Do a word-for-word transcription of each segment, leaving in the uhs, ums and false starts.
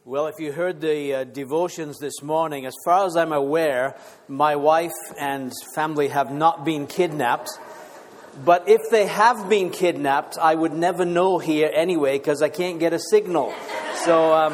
Well, if you heard the uh, devotions this morning, as far as I'm aware, my wife and family have not been kidnapped. But if they have been kidnapped, I would never know here anyway, because I can't get a signal. So, um,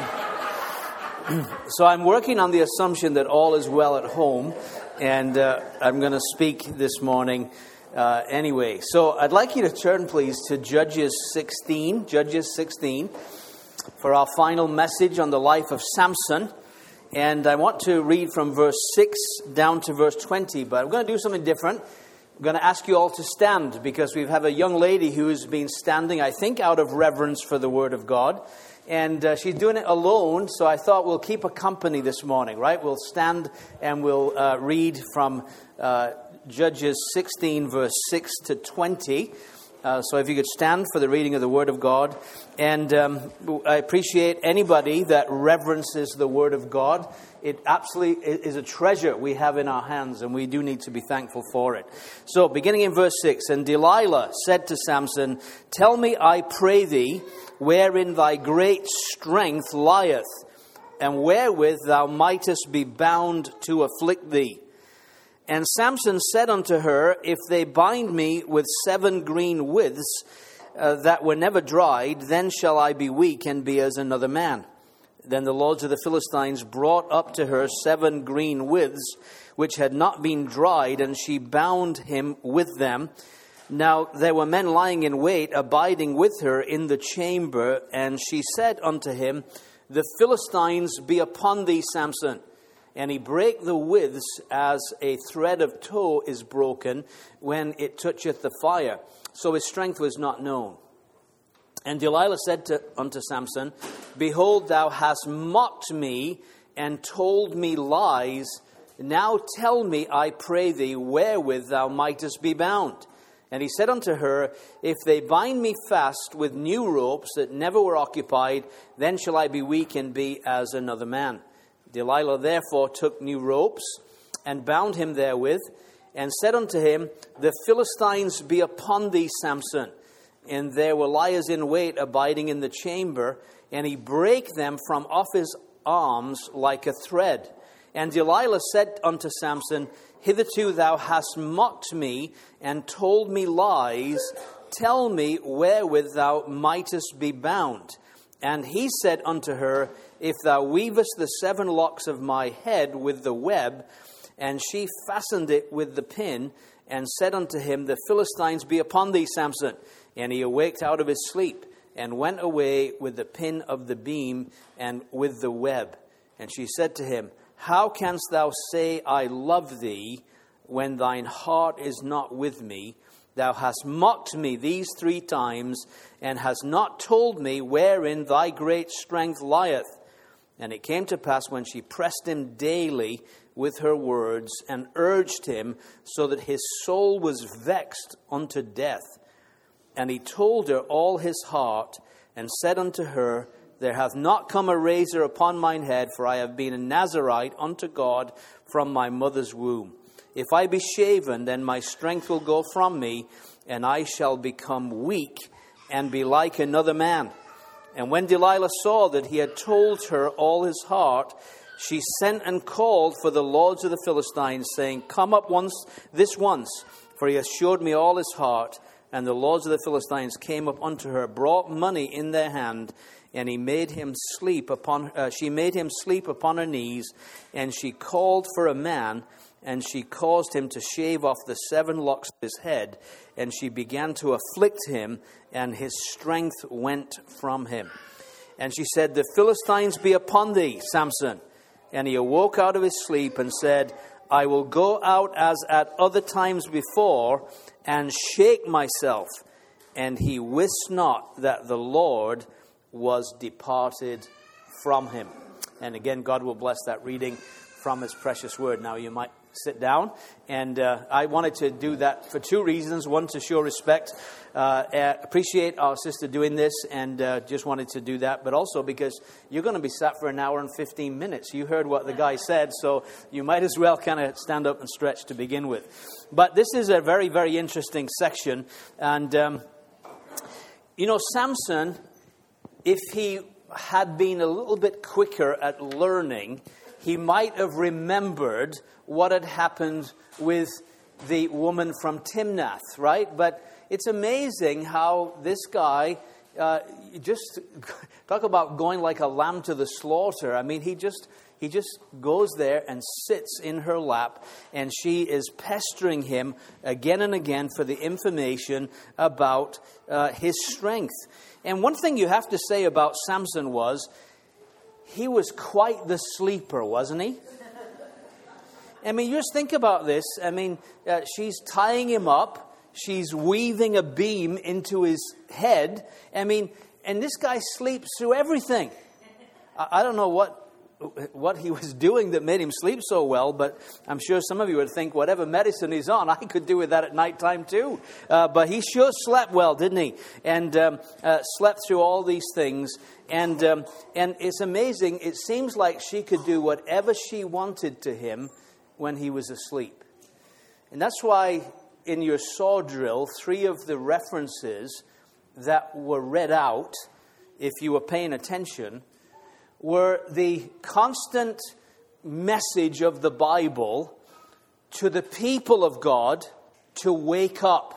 so I'm working on the assumption that all is well at home, and uh, I'm going to speak this morning uh, anyway. So I'd like you to turn, please, to Judges sixteen, Judges sixteen. For our final message on the life of Samson. And I want to read from verse six down to verse twenty, but I'm going to do something different. I'm going to ask you all to stand, because we have a young lady who's been standing, I think, out of reverence for the Word of God. And uh, she's doing it alone, so I thought we'll keep a company this morning, right? We'll stand and we'll uh, read from uh, Judges sixteen, verse six to twenty. Uh, so if you could stand for the reading of the Word of God. And um, I appreciate anybody that reverences the Word of God. It absolutely is a treasure we have in our hands, and we do need to be thankful for it. So beginning in verse six, and Delilah said to Samson, "Tell me, I pray thee, wherein thy great strength lieth, and wherewith thou mightest be bound to afflict thee." And Samson said unto her, "If they bind me with seven green withs uh, that were never dried, then shall I be weak and be as another man." Then the lords of the Philistines brought up to her seven green withs, which had not been dried, and she bound him with them. Now there were men lying in wait, abiding with her in the chamber, and she said unto him, "The Philistines be upon thee, Samson." And he brake the withs as a thread of tow is broken when it toucheth the fire. So his strength was not known. And Delilah said to, unto Samson, "Behold, thou hast mocked me and told me lies. Now tell me, I pray thee, wherewith thou mightest be bound." And he said unto her, "If they bind me fast with new ropes that never were occupied, then shall I be weak and be as another man." Delilah therefore took new ropes and bound him therewith, and said unto him, "The Philistines be upon thee, Samson." And there were liers in wait abiding in the chamber, and he brake them from off his arms like a thread. And Delilah said unto Samson, "Hitherto thou hast mocked me and told me lies. Tell me wherewith thou mightest be bound." And he said unto her, "If thou weavest the seven locks of my head with the web." And she fastened it with the pin, and said unto him, "The Philistines be upon thee, Samson." And he awaked out of his sleep, and went away with the pin of the beam and with the web. And she said to him, "How canst thou say, I love thee, when thine heart is not with me? Thou hast mocked me these three times, and hast not told me wherein thy great strength lieth." And it came to pass, when she pressed him daily with her words, and urged him, so that his soul was vexed unto death. And he told her all his heart, and said unto her, "There hath not come a razor upon mine head, for I have been a Nazarite unto God from my mother's womb. If I be shaven, then my strength will go from me, and I shall become weak, and be like another man." And when Delilah saw that he had told her all his heart, she sent and called for the lords of the Philistines, saying, "Come up once, this once, for he has showed me all his heart." And the lords of the Philistines came up unto her, brought money in their hand, and he made him sleep upon. Uh, she made him sleep upon her knees, and she called for a man. And she caused him to shave off the seven locks of his head. And she began to afflict him, and his strength went from him. And she said, "The Philistines be upon thee, Samson." And he awoke out of his sleep, and said, "I will go out as at other times before, and shake myself." And he wist not that the Lord was departed from him. And again, God will bless that reading from his precious word. Now you might sit down. And uh, I wanted to do that for two reasons. One, to show respect. Uh, uh, appreciate our sister doing this, and uh, just wanted to do that. But also because you're going to be sat for an hour and fifteen minutes. You heard what the guy said, so you might as well kind of stand up and stretch to begin with. But this is a very, very interesting section. And, um, you know, Samson, if he had been a little bit quicker at learning, he might have remembered what had happened with the woman from Timnath, right? But it's amazing how this guy, uh, just talk about going like a lamb to the slaughter. I mean, he just he just goes there and sits in her lap, and she is pestering him again and again for the information about uh, his strength. And one thing you have to say about Samson was, he was quite the sleeper, wasn't he? I mean, you just think about this. I mean, uh, she's tying him up. She's weaving a beam into his head. I mean, and this guy sleeps through everything. I, I don't know what what he was doing that made him sleep so well, but I'm sure some of you would think whatever medicine he's on, I could do with that at nighttime too. Uh, but he sure slept well, didn't he? And um, uh, slept through all these things. And um, and it's amazing. It seems like she could do whatever she wanted to him when he was asleep. And that's why in your saw drill, three of the references that were read out, if you were paying attention, were the constant message of the Bible to the people of God to wake up.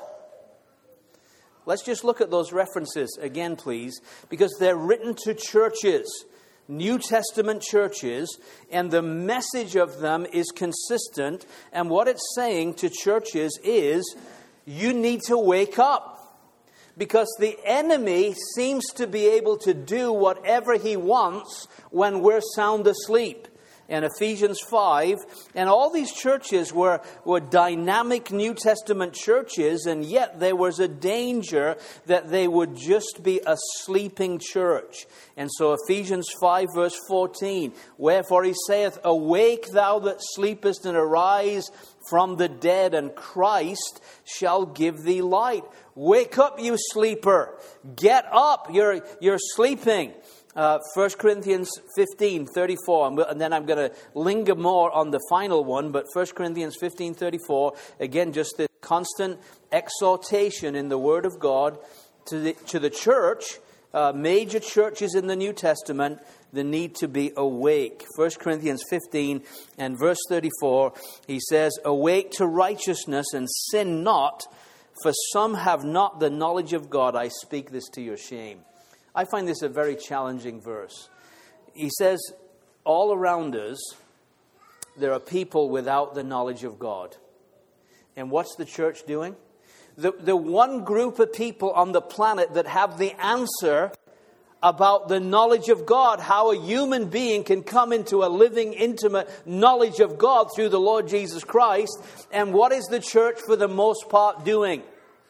Let's just look at those references again, please, because they're written to churches, New Testament churches, and the message of them is consistent. And what it's saying to churches is, you need to wake up. Because the enemy seems to be able to do whatever he wants when we're sound asleep. And Ephesians five, and all these churches were, were dynamic New Testament churches, and yet there was a danger that they would just be a sleeping church. And so Ephesians five verse fourteen, wherefore he saith, awake thou that sleepest, and arise from the dead, and Christ shall give thee light. Wake up, you sleeper. Get up. You're, you're sleeping. Uh, First Corinthians fifteen thirty-four, and then I'm going to linger more on the final one, but First Corinthians fifteen thirty-four, again, just the constant exhortation in the Word of God to the, to the church, uh, major churches in the New Testament, the need to be awake. First Corinthians fifteen and verse thirty-four, he says, awake to righteousness and sin not, for some have not the knowledge of God. I speak this to your shame. I find this a very challenging verse. He says, all around us, there are people without the knowledge of God. And what's the church doing? The, the one group of people on the planet that have the answer about the knowledge of God, how a human being can come into a living, intimate knowledge of God through the Lord Jesus Christ. And what is the church for the most part doing?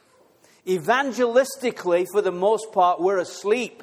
Evangelistically, for the most part, we're asleep.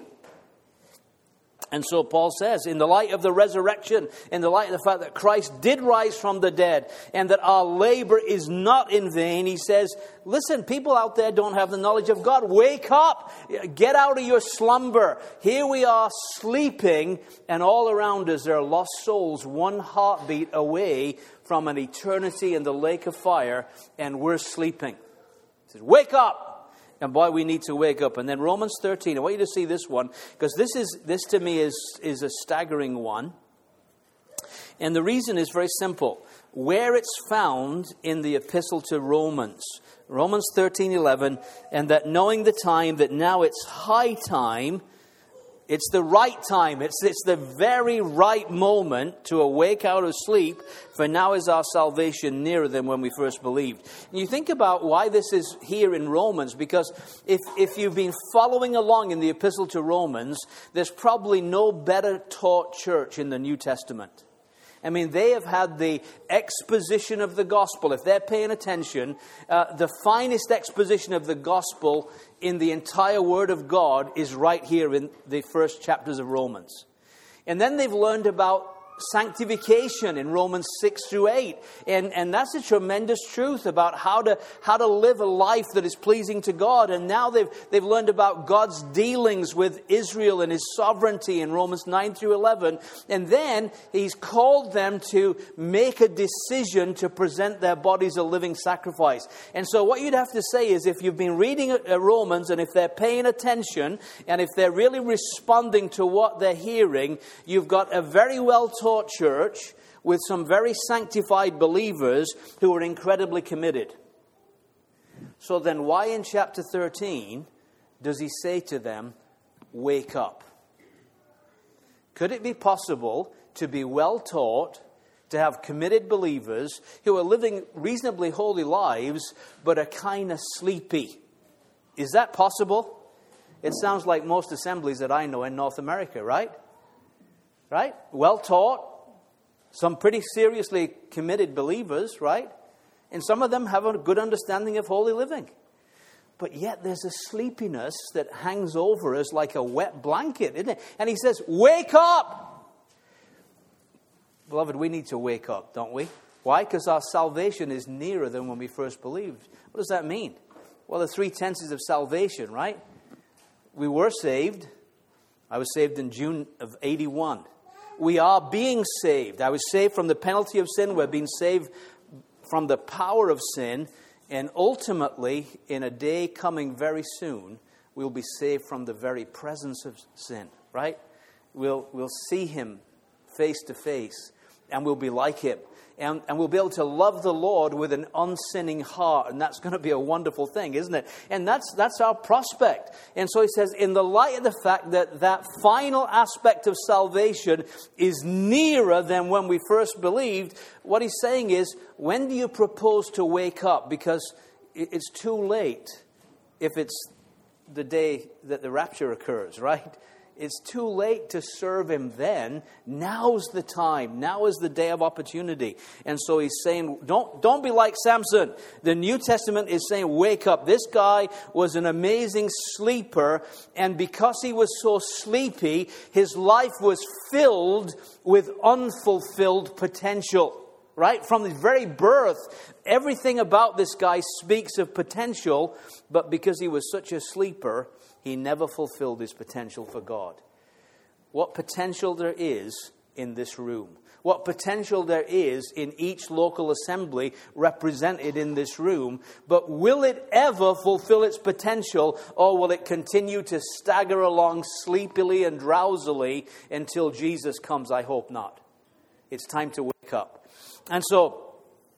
And so Paul says, in the light of the resurrection, in the light of the fact that Christ did rise from the dead, and that our labor is not in vain, he says, listen, people out there don't have the knowledge of God. Wake up. Get out of your slumber. Here we are sleeping, and all around us there are lost souls, one heartbeat away from an eternity in the lake of fire, and we're sleeping. He says, wake up. And boy, we need to wake up. And then Romans thirteen, I want you to see this one, because this is this to me is, is a staggering one. And the reason is very simple. Where it's found in the epistle to Romans. Romans thirteen eleven, and that knowing the time, that now it's high time, it's the right time, it's, it's the very right moment to awake out of sleep, for now is our salvation nearer than when we first believed. And you think about why this is here in Romans, because if, if you've been following along in the epistle to Romans, there's probably no better taught church in the New Testament. I mean, they have had the exposition of the gospel. If they're paying attention, uh, the finest exposition of the gospel in the entire Word of God is right here in the first chapters of Romans. And then they've learned about sanctification in Romans six through eight. And, and that's a tremendous truth about how to, how to live a life that is pleasing to God. And now they've, they've learned about God's dealings with Israel and His sovereignty in Romans nine through eleven. And then He's called them to make a decision to present their bodies a living sacrifice. And so what you'd have to say is, if you've been reading Romans and if they're paying attention and if they're really responding to what they're hearing, you've got a very well taught church with some very sanctified believers who are incredibly committed. So then why in chapter thirteen does he say to them, wake up? Could it be possible to be well taught, to have committed believers who are living reasonably holy lives but are kind of sleepy? Is that possible? It sounds like most assemblies that I know in North America, right? Right? Well taught, some pretty seriously committed believers, right? And some of them have a good understanding of holy living. But yet there's a sleepiness that hangs over us like a wet blanket, isn't it? And he says, wake up! Beloved, we need to wake up, don't we? Why? Because our salvation is nearer than when we first believed. What does that mean? Well, the three tenses of salvation, right? We were saved. I was saved in June of eighty-one. We are being saved. I was saved from the penalty of sin. We're being saved from the power of sin. And ultimately, in a day coming very soon, we'll be saved from the very presence of sin, right? We'll, we'll see Him face to face, and we'll be like Him. And, and we'll be able to love the Lord with an unsinning heart. And that's going to be a wonderful thing, isn't it? And that's that's our prospect. And so he says, in the light of the fact that that final aspect of salvation is nearer than when we first believed, what he's saying is, when do you propose to wake up? Because it's too late if it's the day that the rapture occurs, right? It's too late to serve Him then. Now's the time. Now is the day of opportunity. And so he's saying, don't, don't be like Samson. The New Testament is saying, wake up. This guy was an amazing sleeper. And because he was so sleepy, his life was filled with unfulfilled potential. Right? From his very birth, everything about this guy speaks of potential. But because he was such a sleeper, he never fulfilled his potential for God. What potential there is in this room. What potential there is in each local assembly represented in this room. But will it ever fulfill its potential, or will it continue to stagger along sleepily and drowsily until Jesus comes? I hope not. It's time to wake up. And so,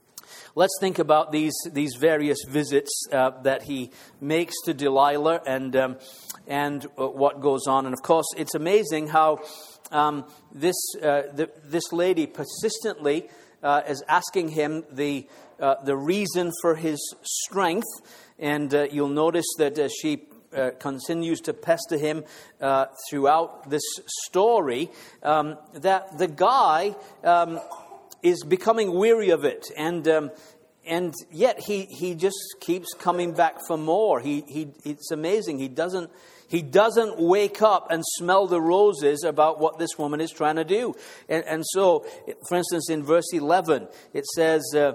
let's think about these these various visits uh, that he makes to Delilah and um, and uh, what goes on. And of course, it's amazing how um, this uh, the, this lady persistently uh, is asking him the uh, the reason for his strength. And uh, you'll notice that uh, she uh, continues to pester him uh, throughout this story. Um, that the guy Um, is becoming weary of it, and um, and yet he, he just keeps coming back for more. He he it's amazing. He doesn't he doesn't wake up and smell the roses about what this woman is trying to do. And and so, for instance, in verse eleven, it says. Uh,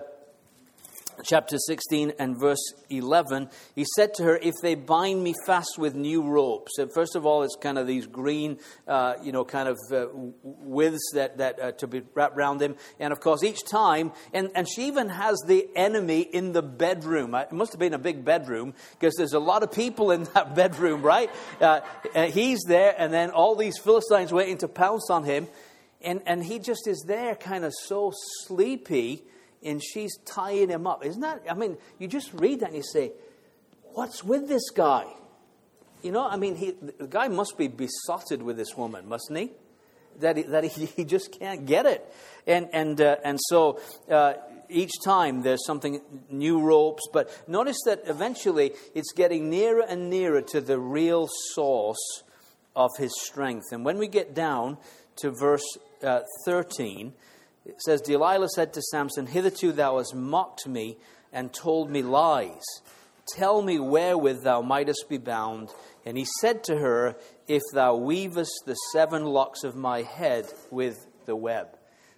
Chapter sixteen and verse eleven, he said to her, if they bind me fast with new ropes. And first of all, it's kind of these green, uh, you know, kind of uh, withes that, that uh, to be wrapped around him. And of course, each time, and, and she even has the enemy in the bedroom. It must have been a big bedroom, because there's a lot of people in that bedroom, right? Uh, he's there, and then all these Philistines waiting to pounce on him. And, and he just is there kind of so sleepy. And she's tying him up. Isn't that, I mean, you just read that and you say, what's with this guy? You know, I mean, he, the guy must be besotted with this woman, mustn't he? That he, that he, he just can't get it. And and uh, and so uh, each time there's something, new ropes. But notice that eventually it's getting nearer and nearer to the real source of his strength. And when we get down to verse uh, thirteen, it says, Delilah said to Samson, hitherto thou hast mocked me and told me lies. Tell me wherewith thou mightest be bound. And he said to her, if thou weavest the seven locks of my head with the web.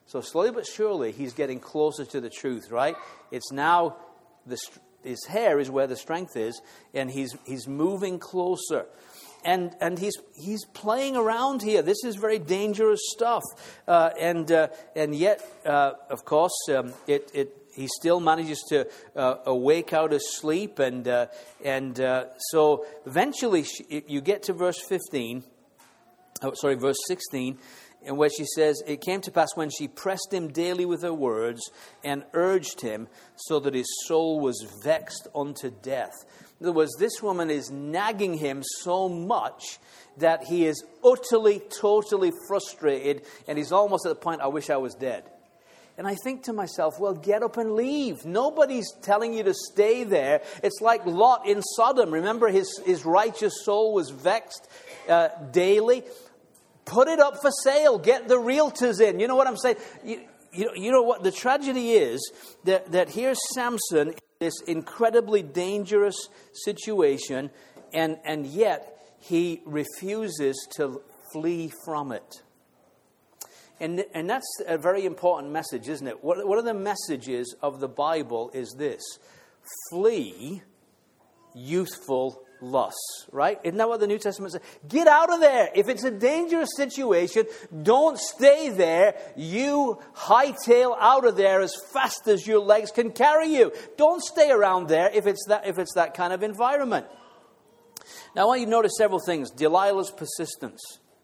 So slowly but surely, he's getting closer to the truth, right? It's now, the, his hair is where the strength is, and he's he's moving closer. And and he's he's playing around here. This is very dangerous stuff. Uh, and uh, and yet, uh, of course, um, it it he still manages to uh, awake out of sleep. And uh, and uh, so eventually, she, you get to verse fifteen. Oh, sorry, verse sixteen. And where she says, it came to pass when she pressed him daily with her words and urged him, so that his soul was vexed unto death. In other words, this woman is nagging him so much that he is utterly, totally frustrated, and he's almost at the point, I wish I was dead. And I think to myself, well, get up and leave. Nobody's telling you to stay there. It's like Lot in Sodom. Remember, his, his righteous soul was vexed uh, daily. Put it up for sale. Get the realtors in. You know what I'm saying? You, you, you know what? The tragedy is that, that here's Samson in this incredibly dangerous situation, and, and yet he refuses to flee from it. And, and that's a very important message, isn't it? What, one of the messages of the Bible is this: flee youthful lusts, right? Isn't that what the New Testament says? Get out of there. If it's a dangerous situation, don't stay there. You hightail out of there as fast as your legs can carry you. Don't stay around there if it's that, if it's that kind of environment. Now, I want you to notice several things. Delilah's persistence.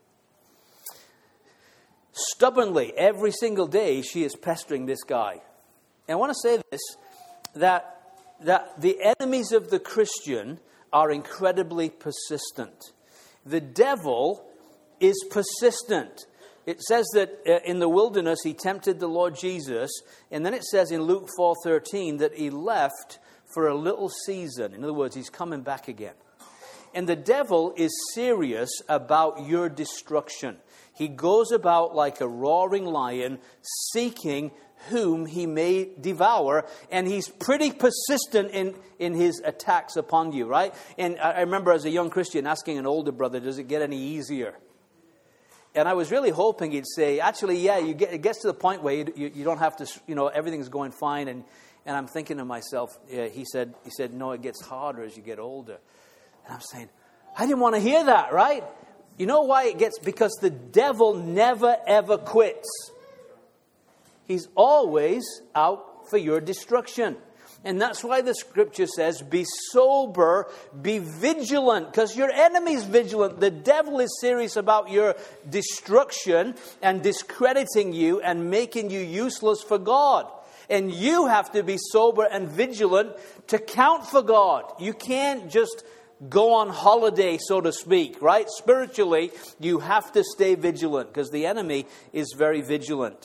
Stubbornly, every single day, she is pestering this guy. And I want to say this, that, that the enemies of the Christian are incredibly persistent. The devil is persistent. It says that uh, in the wilderness he tempted the Lord Jesus, and then it says in Luke four thirteen that he left for a little season. In other words, he's coming back again. And the devil is serious about your destruction. He goes about like a roaring lion, seeking whom he may devour, and he's pretty persistent in, in his attacks upon you, right? And I remember as a young Christian asking an older brother, does it get any easier? And I was really hoping he'd say, actually, yeah, you get, it gets to the point where you, you, you don't have to, you know, everything's going fine. And, and I'm thinking to myself, yeah, he said, he said, no, it gets harder as you get older. And I'm saying, I didn't want to hear that, right? You know why it gets? Because the devil never, ever quits. He's always out for your destruction. And that's why the scripture says, be sober, be vigilant, because your enemy's vigilant. The devil is serious about your destruction and discrediting you and making you useless for God. And you have to be sober and vigilant to count for God. You can't just go on holiday, so to speak, right? Spiritually, you have to stay vigilant because the enemy is very vigilant.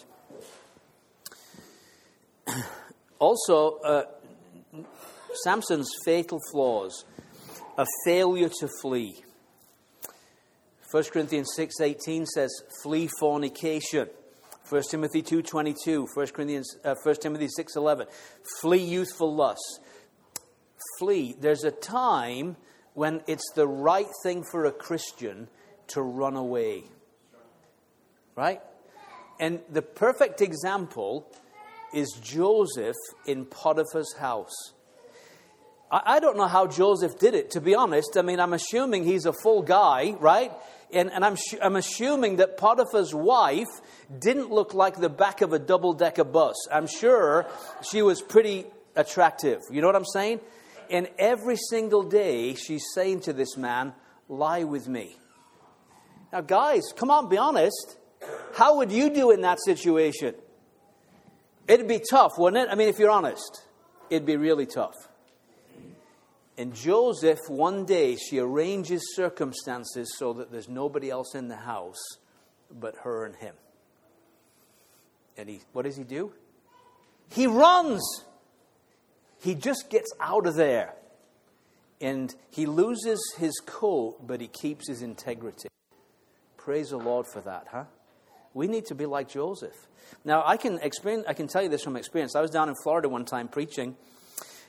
Also, uh, Samson's fatal flaws, a failure to flee. First Corinthians six eighteen says, flee fornication. First Timothy two twenty-two, First Corinthians, uh, First Timothy six eleven, flee youthful lusts. Flee. There's a time when it's the right thing for a Christian to run away. Right? And the perfect example is Joseph in Potiphar's house. I, I don't know how Joseph did it, to be honest. I mean, I'm assuming he's a full guy, right? And, and I'm, sh- I'm assuming that Potiphar's wife didn't look like the back of a double-decker bus. I'm sure she was pretty attractive. You know what I'm saying? And every single day, she's saying to this man, lie with me. Now, guys, come on, be honest. How would you do in that situation? It'd be tough, wouldn't it? I mean, if you're honest, it'd be really tough. And Joseph, one day, she arranges circumstances so that there's nobody else in the house but her and him. And he, what does he do? He runs. He just gets out of there. And he loses his coat, but he keeps his integrity. Praise the Lord for that, huh? We need to be like Joseph. Now, I can experience, I can tell you this from experience. I was down in Florida one time preaching,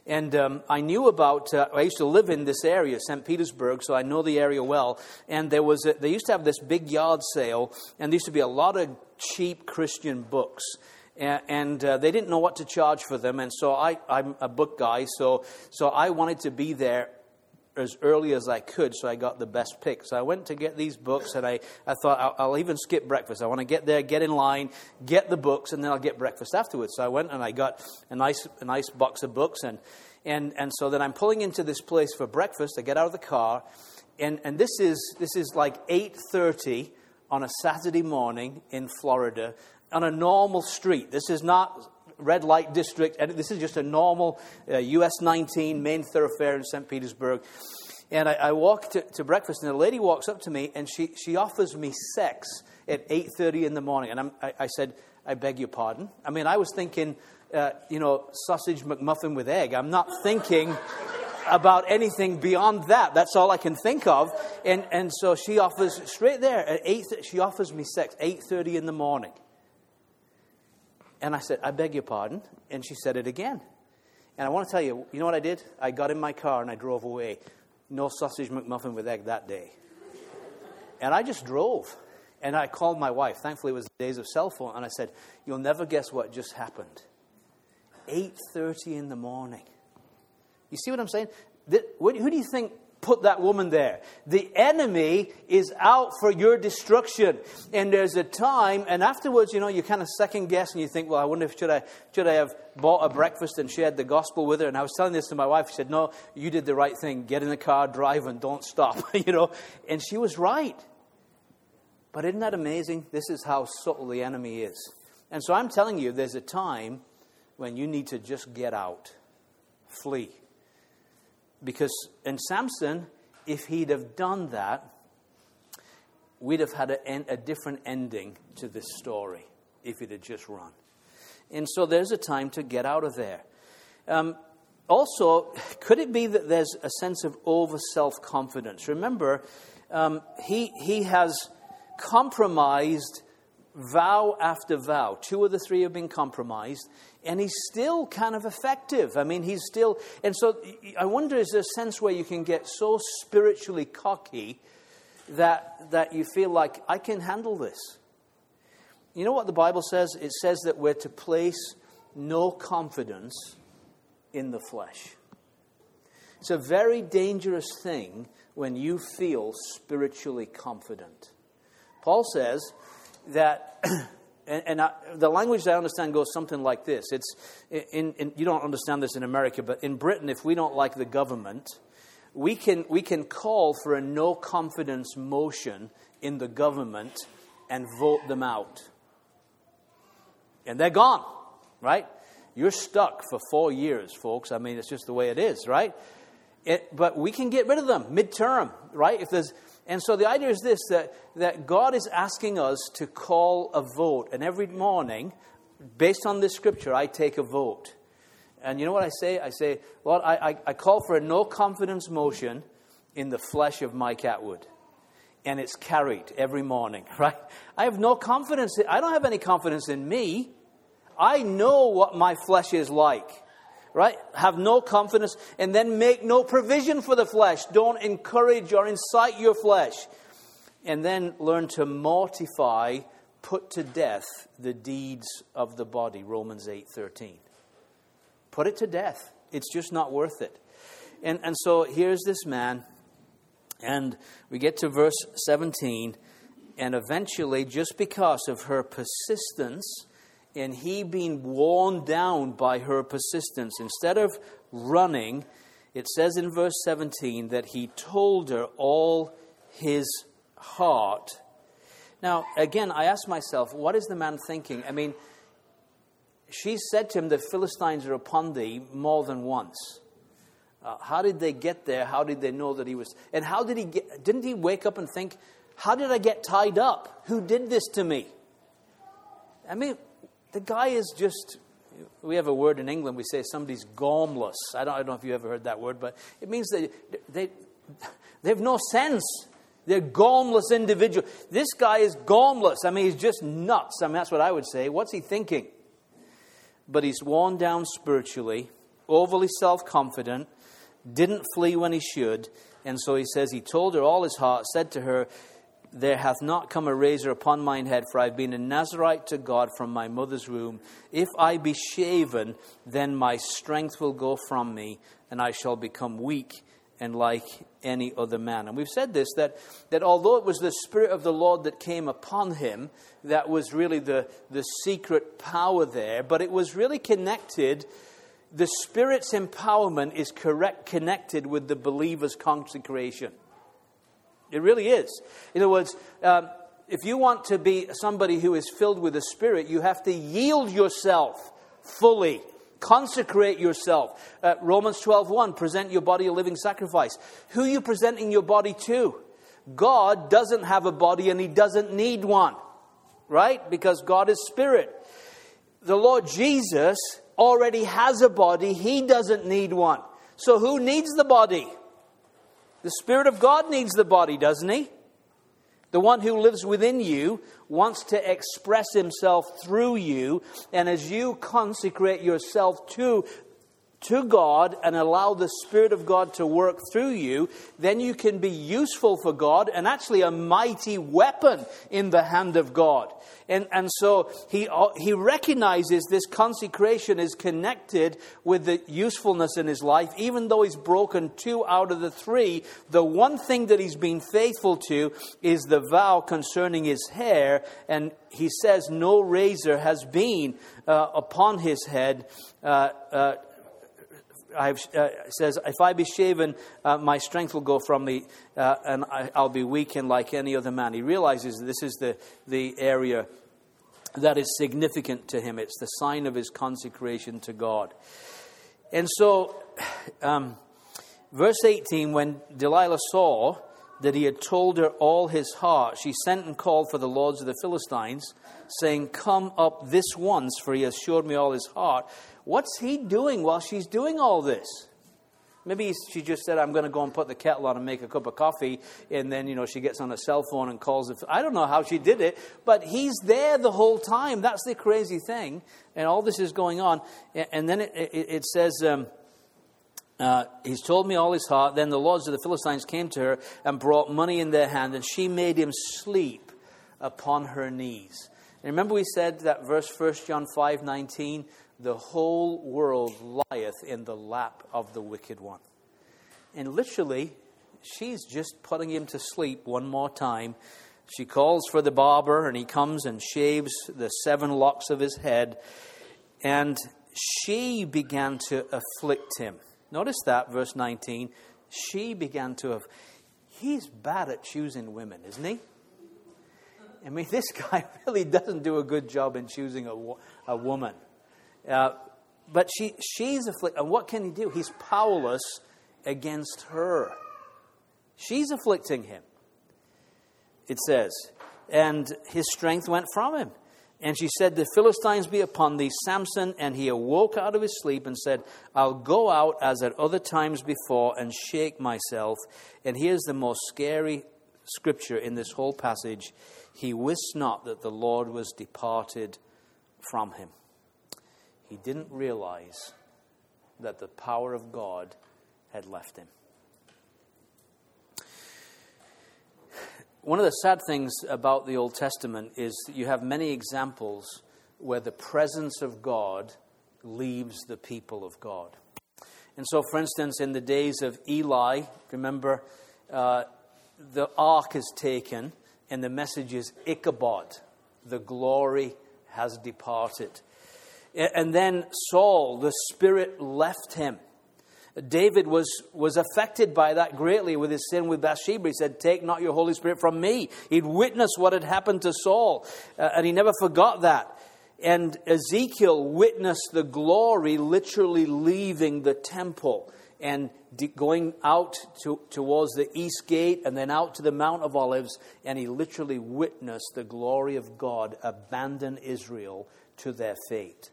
And um, I knew about, uh, I used to live in this area, Saint Petersburg, so I know the area well. And there was, a, they used to have this big yard sale, and there used to be a lot of cheap Christian books. And, and uh, they didn't know what to charge for them. And so I, I'm a book guy, so so I wanted to be there as early as I could, so I got the best pick. So I went to get these books, and I, I thought, I'll, I'll even skip breakfast. I want to get there, get in line, get the books, and then I'll get breakfast afterwards. So I went and I got a nice a nice box of books, and and and so then I'm pulling into this place for breakfast. I get out of the car, and, and this is this is like eight thirty on a Saturday morning in Florida on a normal street. This is not red light district, and this is just a normal uh, U S nineteen main thoroughfare in Saint Petersburg. And I, I walk to, to breakfast, and a lady walks up to me, and she, she offers me sex at eight thirty in the morning. And I'm, I, I said, I beg your pardon. I mean, I was thinking, uh, you know, sausage McMuffin with egg. I'm not thinking about anything beyond that. That's all I can think of. And and so she offers, straight there, at eight, she offers me sex, eight thirty in the morning. And I said, I beg your pardon. And she said it again. And I want to tell you, you know what I did? I got in my car and I drove away. No sausage McMuffin with egg that day. And I just drove. And I called my wife. Thankfully, it was the days of cell phone. And I said, you'll never guess what just happened. eight thirty in the morning. You see what I'm saying? The, who do you think put that woman there? The enemy is out for your destruction. And there's a time, and afterwards, you know, you kind of second guess and you think, well, I wonder if should I should I have bought a breakfast and shared the gospel with her? And I was telling this to my wife. She said, no, you did the right thing. Get in the car, drive, and don't stop. you know, and she was right. But isn't that amazing? This is how subtle the enemy is. And so I'm telling you, there's a time when you need to just get out. Flee. Because in Samson, if he'd have done that, we'd have had a, a different ending to this story if he'd have just run. And so there's a time to get out of there. Um, also, could it be that there's a sense of over self-confidence? Remember, um, he he has compromised vow after vow. Two of the three have been compromised, and he's still kind of effective. I mean, he's still... And so I wonder, is there a sense where you can get so spiritually cocky that that you feel like, I can handle this? You know what the Bible says? It says that we're to place no confidence in the flesh. It's a very dangerous thing when you feel spiritually confident. Paul says that, and, and I, the language that I understand goes something like this. It's in, in, you don't understand this in America, but in Britain, if we don't like the government, we can we can call for a no confidence motion in the government and vote them out, and they're gone, right? You're stuck for four years, folks. I mean, it's just the way it is, right? It, but we can get rid of them midterm, right? If there's And so the idea is this, that, that God is asking us to call a vote. And every morning, based on this scripture, I take a vote. And you know what I say? I say, Lord, I, I, I call for a no confidence motion in the flesh of Mike Atwood. And it's carried every morning, right? I have no confidence. I don't have any confidence in me. I know what my flesh is like. Right? Have no confidence, and then make no provision for the flesh. Don't encourage or incite your flesh. And then learn to mortify, put to death the deeds of the body. Romans eight thirteen. Put it to death. It's just not worth it. And, and so here's this man, and we get to verse seventeen, and eventually, just because of her persistence, and he being worn down by her persistence, instead of running, it says in verse seventeen that he told her all his heart. Now, again, I ask myself, what is the man thinking? I mean, she said to him, the Philistines are upon thee more than once. Uh, how did they get there? How did they know that he was... And how did he get... Didn't he wake up and think, how did I get tied up? Who did this to me? I mean... The guy is just, we have a word in England, we say somebody's gormless. I don't, I don't know if you ever heard that word, but it means that they, they have no sense. They're gormless individual. This guy is gormless. I mean, he's just nuts. I mean, that's what I would say. What's he thinking? But he's worn down spiritually. overly self-confident, didn't flee when he should. And so he says, he told her all his heart, said to her, there hath not come a razor upon mine head, for I have been a Nazarite to God from my mother's womb. If I be shaven, then my strength will go from me, and I shall become weak and like any other man. And we've said this, that, that although it was the Spirit of the Lord that came upon him, that was really the, the secret power there, but it was really connected. The Spirit's empowerment is correct, connected with the believer's consecration. It really is. In other words, um, if you want to be somebody who is filled with the Spirit, you have to yield yourself fully. Consecrate yourself. Uh, Romans twelve one, present your body a living sacrifice. Who are you presenting your body to? God doesn't have a body and he doesn't need one. Right? Because God is Spirit. The Lord Jesus already has a body. He doesn't need one. So who needs the body? The Spirit of God needs the body, doesn't he? The one who lives within you wants to express himself through you. And as you consecrate yourself to, to God and allow the Spirit of God to work through you, then you can be useful for God and actually a mighty weapon in the hand of God. And, and so he, he recognizes this consecration is connected with the usefulness in his life. Even though he's broken two out of the three, the one thing that he's been faithful to is the vow concerning his hair. And he says no razor has been uh, upon his head. Uh, uh, I've, uh, says, if I be shaven, uh, my strength will go from me, uh, and I, I'll be weak and like any other man. He realizes this is the, the area that is significant to him. It's the sign of his consecration to God. And so, um, verse eighteen, when Delilah saw that he had told her all his heart, she sent and called for the lords of the Philistines, saying, come up this once, for he has showed me all his heart. What's he doing while she's doing all this? Maybe she just said, I'm going to go and put the kettle on and make a cup of coffee. And then, you know, she gets on a cell phone and calls it. I don't know how she did it, but he's there the whole time. That's the crazy thing. And all this is going on. And then it, it, it says, um, uh, he's told me all his heart. Then the lords of the Philistines came to her and brought money in their hand. And she made him sleep upon her knees. And remember we said that verse, First John five nineteen, the whole world lieth in the lap of the wicked one. And literally, she's just putting him to sleep one more time. She calls for the barber, and he comes and shaves the seven locks of his head. And she began to afflict him. Notice that, verse nineteen. She began to have... He's bad at choosing women, isn't he? I mean, this guy really doesn't do a good job in choosing a, a woman. Uh, but she she's afflicted. And what can he do? He's powerless against her. She's afflicting him. It says, and his strength went from him. And she said, the Philistines be upon thee, Samson. And he awoke out of his sleep and said, I'll go out as at other times before and shake myself. And here's the most scary scripture in this whole passage. He wist not that the Lord was departed from him. He didn't realize that the power of God had left him. One of the sad things about the Old Testament is that you have many examples where the presence of God leaves the people of God. And so, for instance, in the days of Eli, remember, uh, the ark is taken and the message is Ichabod, the glory has departed. And then Saul, the Spirit left him. David was, was affected by that greatly with his sin with Bathsheba. He said, take not your Holy Spirit from me. He'd witnessed what had happened to Saul, uh, and he never forgot that. And Ezekiel witnessed the glory literally leaving the temple and de- going out to, towards the east gate and then out to the Mount of Olives. And he literally witnessed the glory of God abandon Israel to their fate.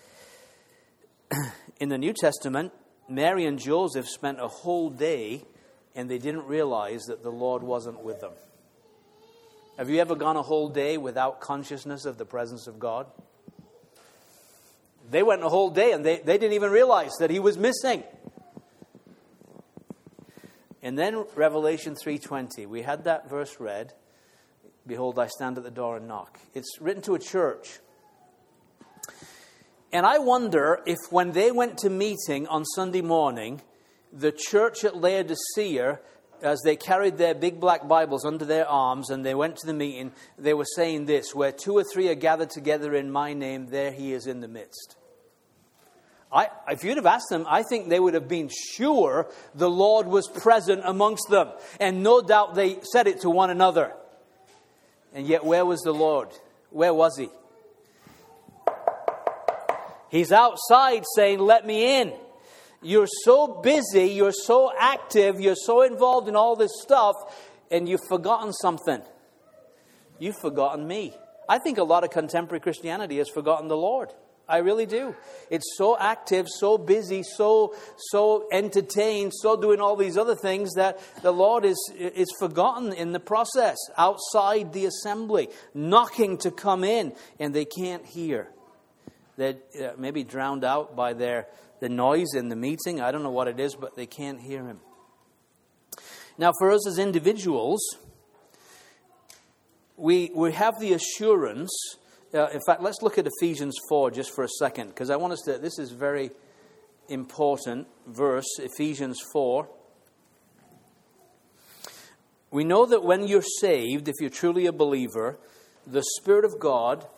In the New Testament, Mary and Joseph spent a whole day and they didn't realize that the Lord wasn't with them. Have you ever gone a whole day without consciousness of the presence of God? They went a whole day and they, they didn't even realize that he was missing. And then Revelation three twenty. We had that verse read. Behold, I stand at the door and knock. It's written to a church. And I wonder if when they went to meeting on Sunday morning, the church at Laodicea, as they carried their big black Bibles under their arms and they went to the meeting, they were saying this, where two or three are gathered together in my name, there he is in the midst. I, if you'd have asked them, I think they would have been sure the Lord was present amongst them. And no doubt they said it to one another. And yet where was the Lord? Where was he? He's outside saying, let me in. You're so busy, you're so active, you're so involved in all this stuff, and you've forgotten something. You've forgotten me. I think a lot of contemporary Christianity has forgotten the Lord. I really do. It's so active, so busy, so so entertained, so doing all these other things that the Lord is, is forgotten in the process, outside the assembly, knocking to come in, and they can't hear. They're uh, maybe drowned out by their the noise in the meeting. I don't know what it is, but they can't hear him. Now, for us as individuals, we we have the assurance. Uh, in fact, let's look at Ephesians four just for a second, because I want us to. This is very important verse, Ephesians four. We know that when you're saved, if you're truly a believer, the Spirit of God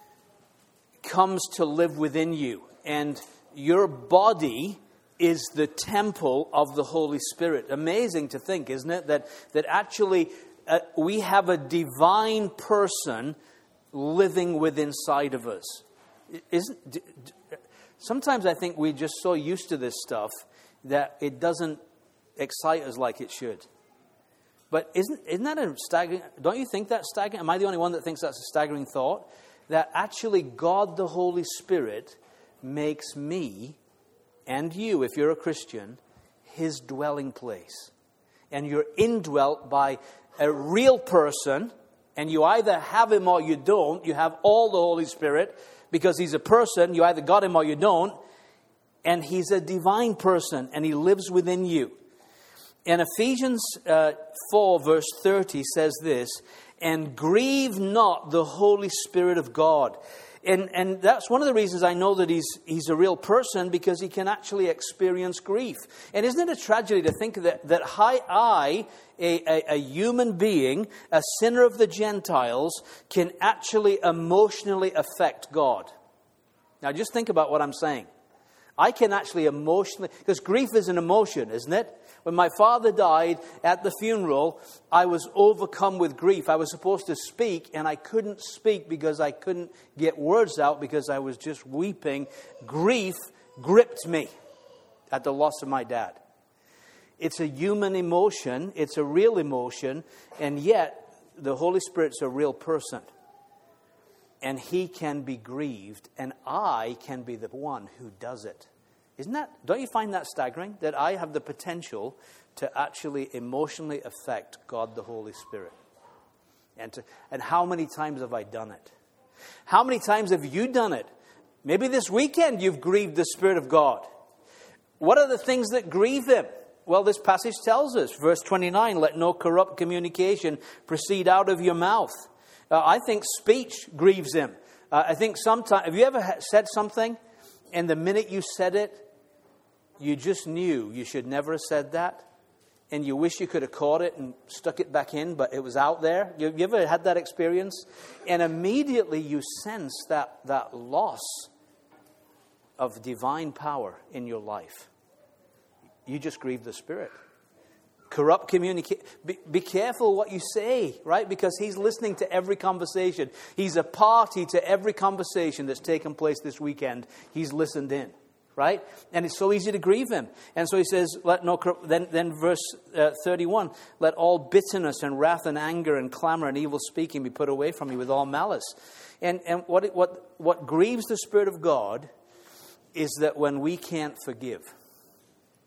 comes to live within you, and your body is the temple of the Holy Spirit. Amazing to think, isn't it, that that actually uh, we have a divine person living within inside of us. Isn't d- d- sometimes I think we're just so used to this stuff that it doesn't excite us like it should. But isn't isn't that a staggering? Don't you think that's staggering? Am I the only one that thinks that's a staggering thought? That actually God the Holy Spirit makes me and you, if you're a Christian, his dwelling place. And you're indwelt by a real person, and you either have him or you don't. You have all the Holy Spirit because he's a person. You either got him or you don't. And he's a divine person, and he lives within you. And Ephesians uh, four verse thirty says this, and grieve not the Holy Spirit of God. And and that's one of the reasons I know that he's he's a real person, because he can actually experience grief. And isn't it a tragedy to think that, that I, a, a, a human being, a sinner of the Gentiles, can actually emotionally affect God? Now just think about what I'm saying. I can actually emotionally, because grief is an emotion, isn't it? When my father died at the funeral, I was overcome with grief. I was supposed to speak, and I couldn't speak because I couldn't get words out because I was just weeping. Grief gripped me at the loss of my dad. It's a human emotion. It's a real emotion. And yet, the Holy Spirit's a real person. And he can be grieved, and I can be the one who does it. Isn't that, don't you find that staggering? That I have the potential to actually emotionally affect God the Holy Spirit. And to, and how many times have I done it? How many times have you done it? Maybe this weekend you've grieved the Spirit of God. What are the things that grieve him? Well, this passage tells us, verse twenty-nine, let no corrupt communication proceed out of your mouth. Uh, I think speech grieves him. Uh, I think sometimes, have you ever ha- said something, and the minute you said it, you just knew you should never have said that, and you wish you could have caught it and stuck it back in, but it was out there? You, you ever had that experience? And immediately you sense that, that loss of divine power in your life. You just grieve the Spirit. Corrupt communication. Be, be careful what you say, right? Because he's listening to every conversation. He's a party to every conversation that's taken place this weekend. He's listened in, right? And it's so easy to grieve him. And so he says, "Let no." Then, then verse uh, thirty-one: "Let all bitterness and wrath and anger and clamor and evil speaking be put away from you with all malice." And and what it, what what grieves the Spirit of God is that when we can't forgive.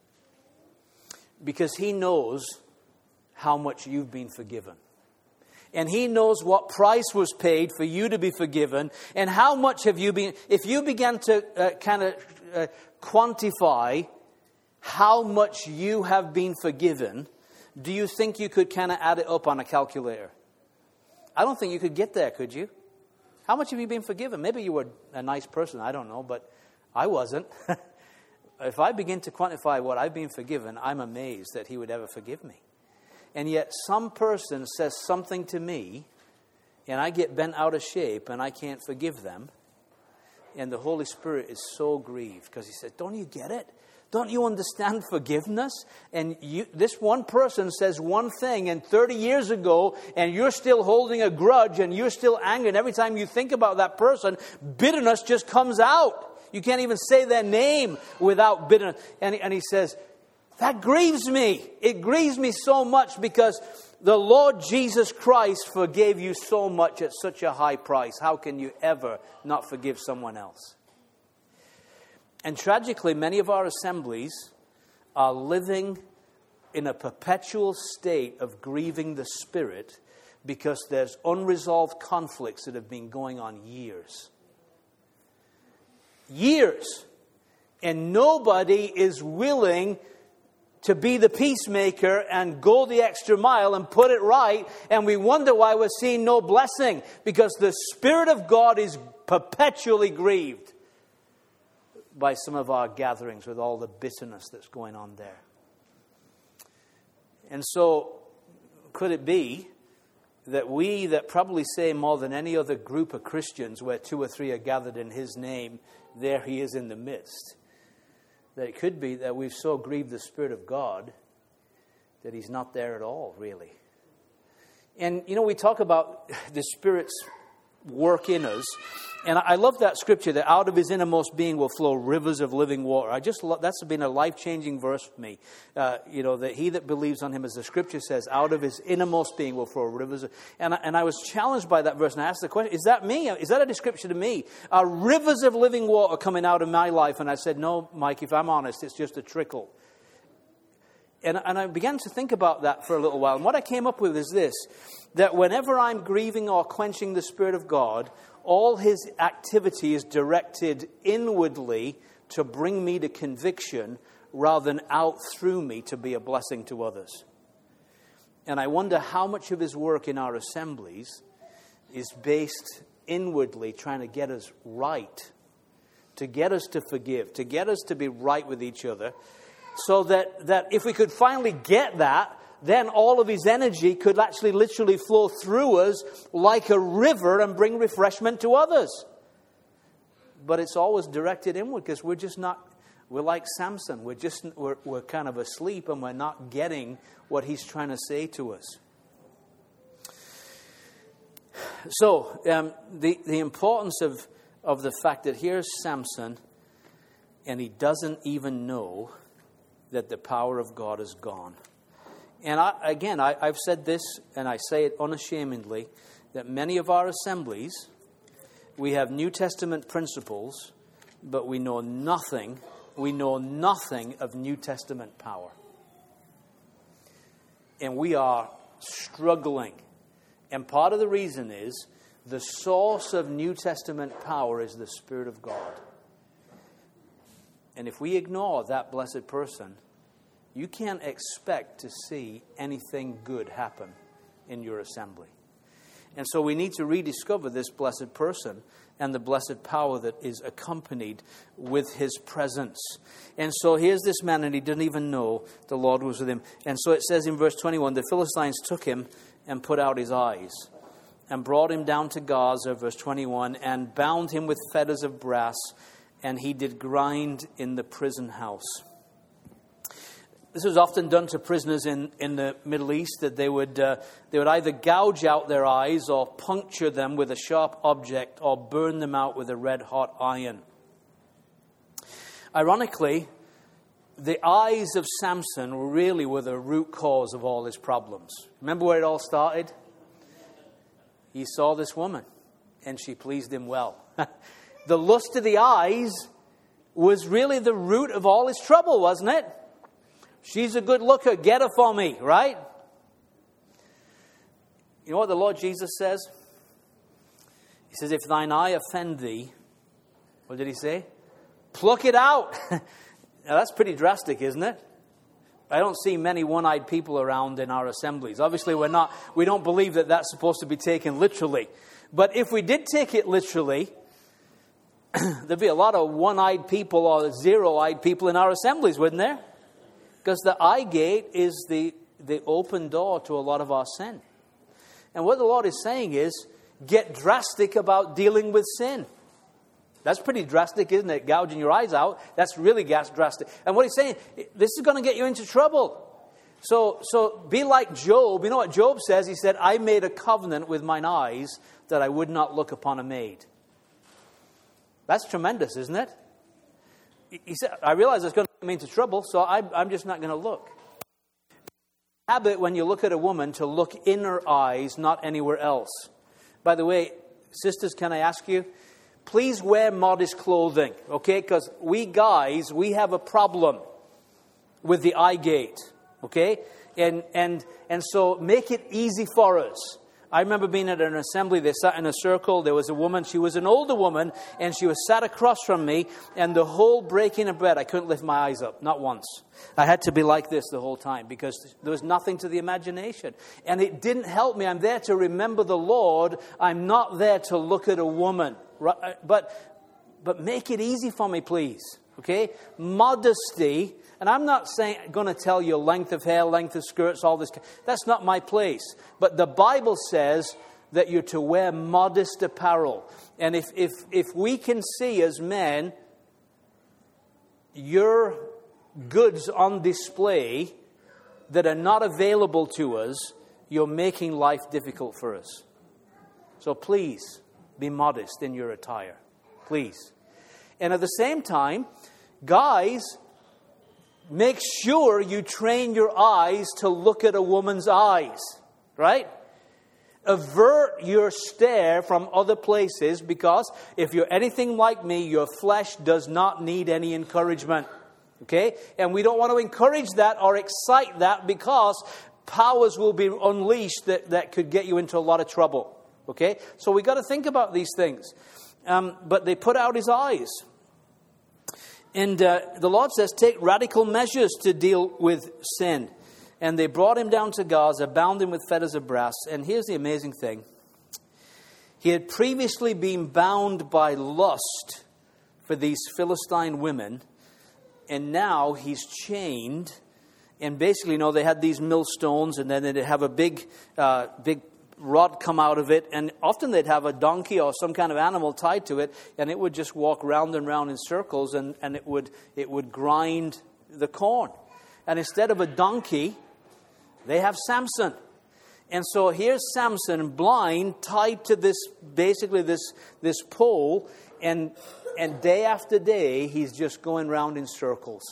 Because he knows how much you've been forgiven. And He knows what price was paid for you to be forgiven. And how much have you been... If you began to uh, kind of uh, quantify how much you have been forgiven, do you think you could kind of add it up on a calculator? I don't think you could get there, could you? How much have you been forgiven? Maybe you were a nice person, I don't know, but I wasn't. If I begin to quantify what I've been forgiven, I'm amazed that He would ever forgive me. And yet some person says something to me, and I get bent out of shape, and I can't forgive them. And the Holy Spirit is so grieved, because He says, don't you get it? Don't you understand forgiveness? And you, this one person says one thing, and thirty years ago, and you're still holding a grudge, and you're still angry, and every time you think about that person, bitterness just comes out. You can't even say their name without bitterness. And, and he says, that grieves me. It grieves me so much because the Lord Jesus Christ forgave you so much at such a high price. How can you ever not forgive someone else? And tragically, many of our assemblies are living in a perpetual state of grieving the Spirit because there's unresolved conflicts that have been going on years. Years. And nobody is willing to be the peacemaker and go the extra mile and put it right. And we wonder why we're seeing no blessing. Because the Spirit of God is perpetually grieved by some of our gatherings with all the bitterness that's going on there. And so, could it be that we that probably say more than any other group of Christians where two or three are gathered in His name, there He is in the midst, that it could be that we've so grieved the Spirit of God that He's not there at all, really. And, you know, we talk about the Spirit's work in us. And I love that scripture that out of His innermost being will flow rivers of living water. I just love, that's been a life-changing verse for me. Uh, you know, that he that believes on Him, as the scripture says, out of his innermost being will flow rivers. Of, and, I, and I was challenged by that verse, and I asked the question, is that me? Is that a description of me? Are rivers of living water coming out of my life? And I said, no, Mike, if I'm honest, it's just a trickle. And, and I began to think about that for a little while. And what I came up with is this, that whenever I'm grieving or quenching the Spirit of God, all His activity is directed inwardly to bring me to conviction rather than out through me to be a blessing to others. And I wonder how much of His work in our assemblies is based inwardly, trying to get us right, to get us to forgive, to get us to be right with each other, so that, that if we could finally get that, then all of His energy could actually literally flow through us like a river and bring refreshment to others. But it's always directed inward because we're just not, we're like Samson. We're just, we're, we're kind of asleep and we're not getting what he's trying to say to us. So, um, the, the importance of, of the fact that here's Samson and he doesn't even know that the power of God is gone. And I, again, I, I've said this, and I say it unashamedly, that many of our assemblies, we have New Testament principles, but we know nothing, we know nothing of New Testament power. And we are struggling. And part of the reason is, the source of New Testament power is the Spirit of God. And if we ignore that blessed person, you can't expect to see anything good happen in your assembly. And so we need to rediscover this blessed person and the blessed power that is accompanied with His presence. And so here's this man, and he didn't even know the Lord was with him. And so it says in verse twenty-one, the Philistines took him and put out his eyes and brought him down to Gaza, verse twenty-one, and bound him with fetters of brass, and he did grind in the prison house. This was often done to prisoners in, in the Middle East, that they would uh, they would either gouge out their eyes or puncture them with a sharp object or burn them out with a red-hot iron. Ironically, the eyes of Samson really were the root cause of all his problems. Remember where it all started? He saw this woman, and she pleased him well. The lust of the eyes was really the root of all his trouble, wasn't it? She's a good looker. Get her for me, right? You know what the Lord Jesus says? He says, if thine eye offend thee, what did he say? Pluck it out. Now that's pretty drastic, isn't it? I don't see many one-eyed people around in our assemblies. Obviously, we're not, we don't believe that that's supposed to be taken literally. But if we did take it literally, there'd be a lot of one-eyed people or zero-eyed people in our assemblies, wouldn't there? Because the eye gate is the, the open door to a lot of our sin. And what the Lord is saying is, get drastic about dealing with sin. That's pretty drastic, isn't it? Gouging your eyes out. That's really drastic. And what he's saying, this is going to get you into trouble. So, so be like Job. You know what Job says? He said, I made a covenant with mine eyes that I would not look upon a maid. That's tremendous, isn't it? He said, I realize it's going to get me into trouble, so I, I'm just not going to look. Habit when you look at a woman to look in her eyes, not anywhere else. By the way, sisters, can I ask you? Please wear modest clothing, okay? Because we guys, we have a problem with the eye gate, okay? And and and so make it easy for us. I remember being at an assembly, they sat in a circle, there was a woman, she was an older woman, and she was sat across from me, and the whole breaking of bread, I couldn't lift my eyes up, not once. I had to be like this the whole time, because there was nothing to the imagination. And it didn't help me. I'm there to remember the Lord. I'm not there to look at a woman. But, but make it easy for me, please. Okay? Modesty. And I'm not saying, going to tell you length of hair, length of skirts, all this. That's not my place. But the Bible says that you're to wear modest apparel. And if if if we can see as men your goods on display that are not available to us, you're making life difficult for us. So please be modest in your attire. Please. And at the same time, guys, make sure you train your eyes to look at a woman's eyes, right? Avert your stare from other places, because if you're anything like me, your flesh does not need any encouragement, okay? And we don't want to encourage that or excite that, because powers will be unleashed that, that could get you into a lot of trouble, okay? So we got to think about these things. Um, but they put out his eyes. And uh, the Lord says, take radical measures to deal with sin. And they brought him down to Gaza, bound him with fetters of brass. And here's the amazing thing. He had previously been bound by lust for these Philistine women. And now he's chained. And basically, you know, they had these millstones, and then they'd have a big, uh, big rod come out of it, and often they'd have a donkey or some kind of animal tied to it, and it would just walk round and round in circles, and, and it would it would grind the corn. And instead of a donkey, they have Samson. And so here's Samson, blind, tied to this, basically this this pole, and and day after day, he's just going round in circles.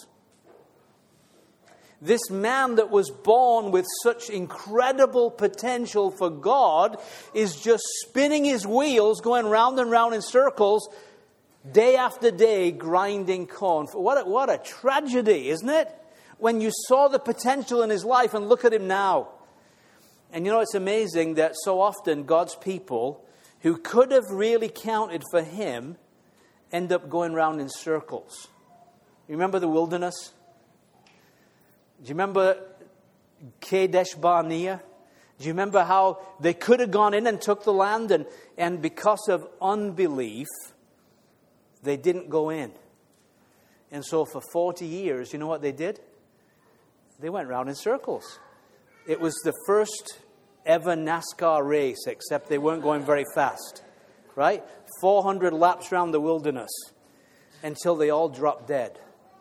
This man that was born with such incredible potential for God is just spinning his wheels, going round and round in circles, day after day, grinding corn. What a, what a tragedy, isn't it? When you saw the potential in his life, and look at him now. And you know, it's amazing that so often God's people who could have really counted for him end up going round in circles. You remember the wilderness? Do you remember Kadesh Barnea? Do you remember how they could have gone in and took the land, and, and because of unbelief, they didn't go in. And so for forty years, you know what they did? They went round in circles. It was the first ever NASCAR race, except they weren't going very fast, right? four hundred laps around the wilderness until they all dropped dead.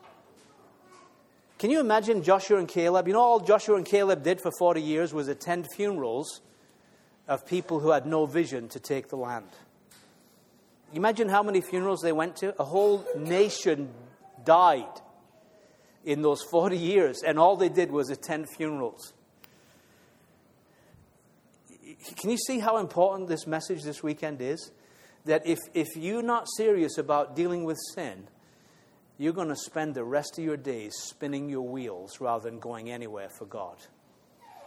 Can you imagine Joshua and Caleb? You know, all Joshua and Caleb did for forty years was attend funerals of people who had no vision to take the land. Imagine how many funerals they went to. A whole nation died in those forty years, and all they did was attend funerals. Can you see how important this message this weekend is? That if, if you're not serious about dealing with sin, you're going to spend the rest of your days spinning your wheels rather than going anywhere for God.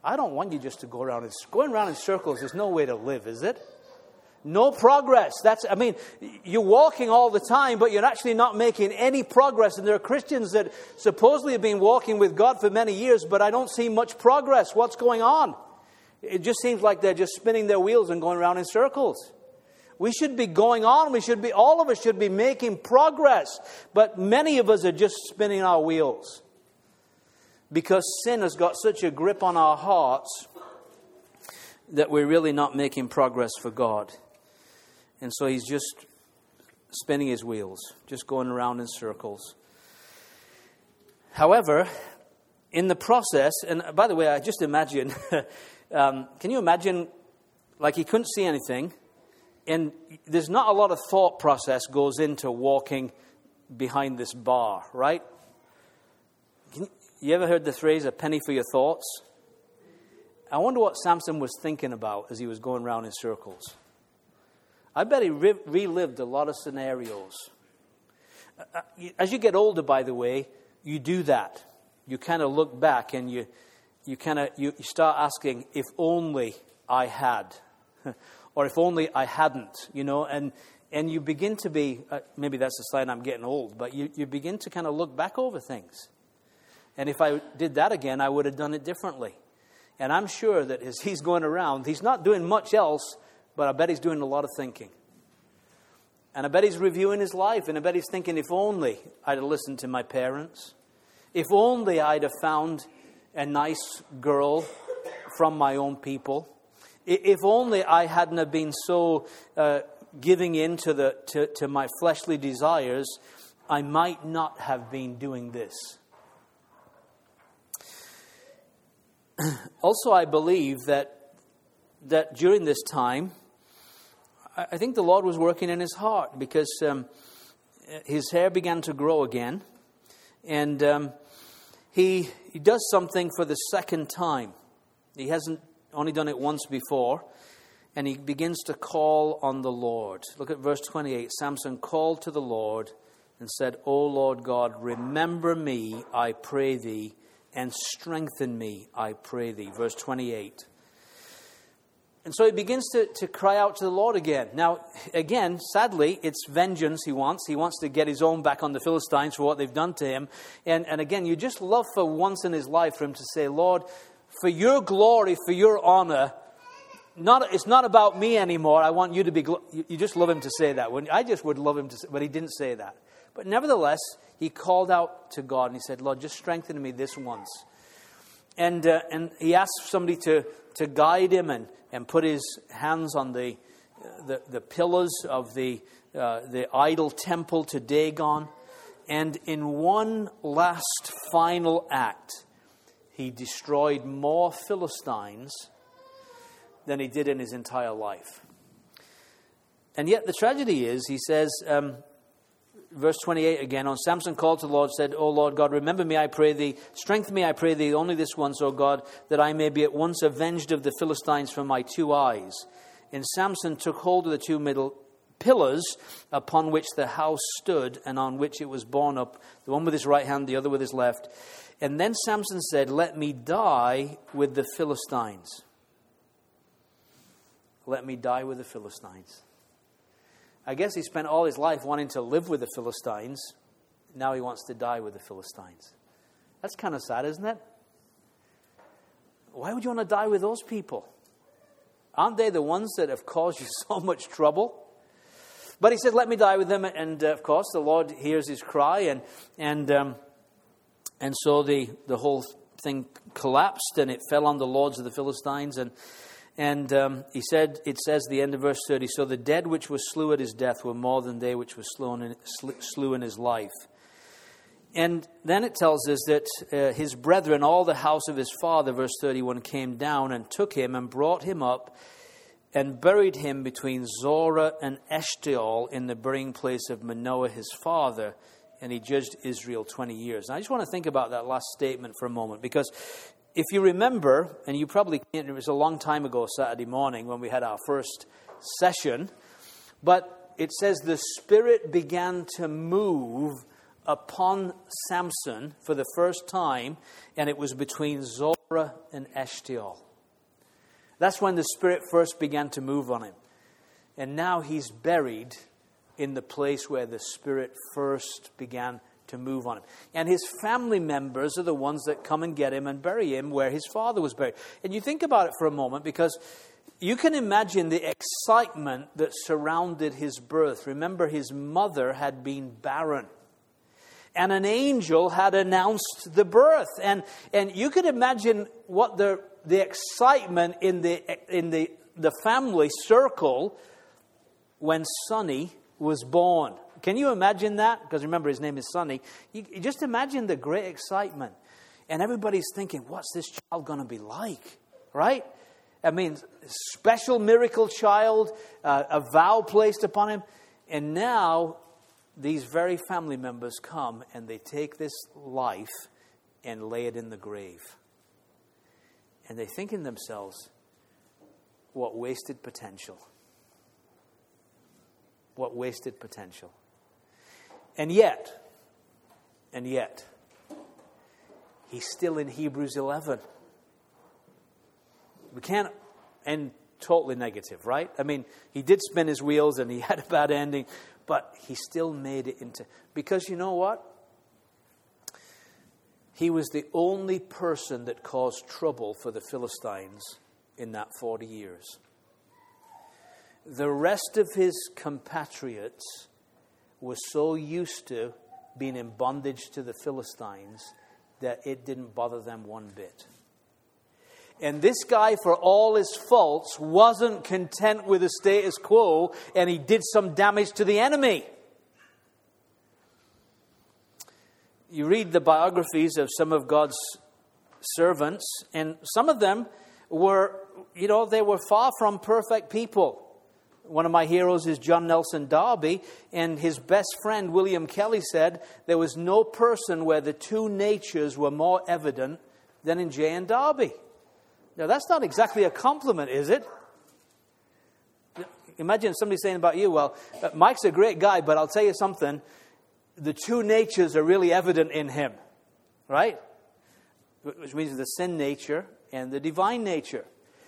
I don't want you just to go around. In, going around in circles is no way to live, is it? No progress. That's, I mean, you're walking all the time, but you're actually not making any progress. And there are Christians that supposedly have been walking with God for many years, but I don't see much progress. What's going on? It just seems like they're just spinning their wheels and going around in circles. We should be going on. We should be, all of us should be making progress. But many of us are just spinning our wheels because sin has got such a grip on our hearts that we're really not making progress for God. And so he's just spinning his wheels, just going around in circles. However, in the process, and by the way, I just imagine, um, can you imagine, like he couldn't see anything, and there's not a lot of thought process goes into walking behind this bar, right? Can you, you ever heard the phrase, a penny for your thoughts? I wonder what Samson was thinking about as he was going around in circles. I bet he re- relived a lot of scenarios. Uh, as you get older, by the way, you do that. You kind of look back and you you kind of you, you start asking, if only I had, or if only I hadn't, you know, and and you begin to be, uh, maybe that's a sign I'm getting old, but you, you begin to kind of look back over things. And if I did that again, I would have done it differently. And I'm sure that as he's going around, he's not doing much else, but I bet he's doing a lot of thinking. And I bet he's reviewing his life. And I bet he's thinking, if only I'd have listened to my parents. If only I'd have found a nice girl from my own people. If only I hadn't have been so uh, giving in to, the, to, to my fleshly desires, I might not have been doing this. Also, I believe that that during this time, I think the Lord was working in his heart because um, his hair began to grow again, and um, he he does something for the second time. He hasn't only done it once before, and he begins to call on the Lord. Look at verse twenty-eight. Samson called to the Lord and said, "O Lord God, remember me, I pray thee, and strengthen me, I pray thee." Verse twenty-eight. And so he begins to, to cry out to the Lord again. Now, again, sadly, it's vengeance he wants. He wants to get his own back on the Philistines for what they've done to him. And, and again, you just love for once in his life for him to say, Lord, for your glory, for your honor, not, it's not about me anymore. I want you to be... Gl-. You, you just love him to say that. When, I just would love him to say, but he didn't say that. But nevertheless, he called out to God and he said, Lord, just strengthen me this once. And uh, and he asked somebody to, to guide him and, and put his hands on the the, the pillars of the uh, the idol temple to Dagon. And in one last final act, he destroyed more Philistines than he did in his entire life. And yet the tragedy is, he says... Um, Verse twenty-eight again, on Samson called to the Lord, said, O Lord God, remember me, I pray thee. Strengthen me, I pray thee, only this once, O God, that I may be at once avenged of the Philistines from my two eyes. And Samson took hold of the two middle pillars upon which the house stood and on which it was borne up, the one with his right hand, the other with his left. And then Samson said, let me die with the Philistines. Let me die with the Philistines. I guess he spent all his life wanting to live with the Philistines. Now he wants to die with the Philistines. That's kind of sad, isn't it? Why would you want to die with those people? Aren't they the ones that have caused you so much trouble? But he said, let me die with them. And uh, of course, the Lord hears his cry. And and um, and so the, the whole thing collapsed and it fell on the lords of the Philistines. And And um, he said, it says at the end of verse thirty, so the dead which were slew at his death were more than they which were slain in, slew in his life. And then it tells us that uh, his brethren, all the house of his father, verse thirty-one, came down and took him and brought him up and buried him between Zorah and Eshtaol in the burying place of Manoah his father. And he judged Israel twenty years. And I just want to think about that last statement for a moment, because if you remember, and you probably can't, it was a long time ago Saturday morning when we had our first session, but it says the Spirit began to move upon Samson for the first time, and it was between Zorah and Eshtaol. That's when the Spirit first began to move on him. And now he's buried in the place where the Spirit first began to move on him. And his family members are the ones that come and get him and bury him where his father was buried. And you think about it for a moment, because you can imagine the excitement that surrounded his birth. Remember, his mother had been barren. And an angel had announced the birth. And and you could imagine what the the excitement in the in the, the family circle when Sonny was born. Can you imagine that? Because remember, his name is Sonny. You, you just imagine the great excitement. And everybody's thinking, what's this child going to be like? Right? I mean, special miracle child, uh, a vow placed upon him. And now, these very family members come and they take this life and lay it in the grave. And they think in themselves, what wasted potential. What wasted potential. And yet, and yet, he's still in Hebrews eleven. We can't end totally negative, right? I mean, he did spin his wheels and he had a bad ending, but he still made it into... Because you know what? He was the only person that caused trouble for the Philistines in that forty years. The rest of his compatriots were so used to being in bondage to the Philistines that it didn't bother them one bit. And this guy, for all his faults, wasn't content with the status quo, and he did some damage to the enemy. You read the biographies of some of God's servants, and some of them were, you know, they were far from perfect people. One of my heroes is John Nelson Darby, and his best friend William Kelly said there was no person where the two natures were more evident than in Jay and Darby. Now, that's not exactly a compliment, is it? Imagine somebody saying about you, well, Mike's a great guy, but I'll tell you something, the two natures are really evident in him, right? Which means the sin nature and the divine nature.